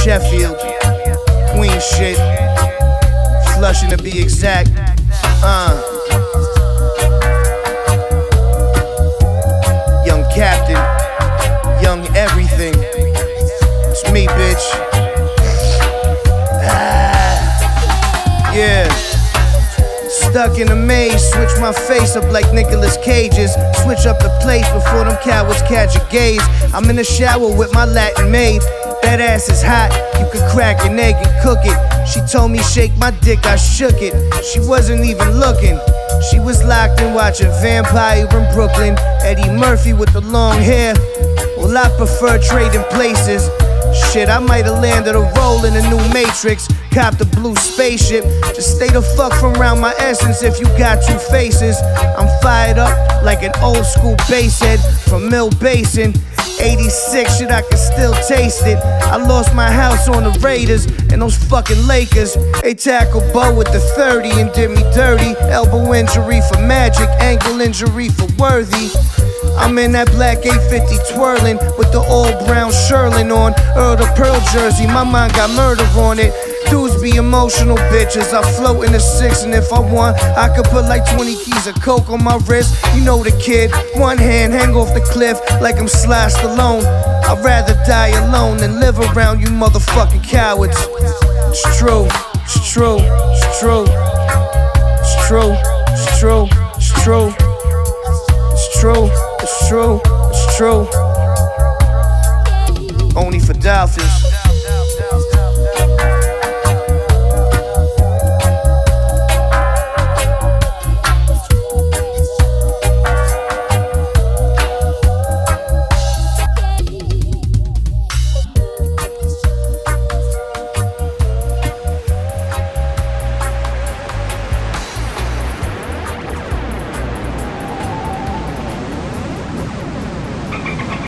Sheffield, Queen shit, Flushing to be exact. Young captain, young everything. It's me, bitch. Yeah. Stuck in a maze, switch my face up like Nicolas Cage's. Switch up the place before them cowards catch a gaze. I'm in the shower with my Latin maid. That ass is hot, you could crack an egg and cook it. She told me shake my dick, I shook it. She wasn't even looking. She was locked in watching Vampire in Brooklyn. Eddie Murphy with the long hair. Well, I prefer trading places. Shit, I might've landed a role in the new Matrix. Copped a blue spaceship. Just stay the fuck from around my essence if you got two faces. I'm fired up like an old school bass head from Mill Basin. 86, shit, I can still taste it. I lost my house on the Raiders and those fucking Lakers. They tackled Bo with the 30 and did me dirty. Elbow injury for Magic, ankle injury for Worthy. I'm in that black 850 twirling with the all brown Sherlin on. Earl the Pearl jersey, my mind got murder on it. Dudes be emotional bitches. I float in the 6 and if I want, I could put like 20 keys of coke on my wrist. You know the kid, one hand hang off the cliff like I'm Sly Stallone. I'd rather die alone than live around you motherfucking cowards. It's true, it's true, it's true, it's true, it's true, it's true, it's true, it's true, it's true. Only for Dolphins.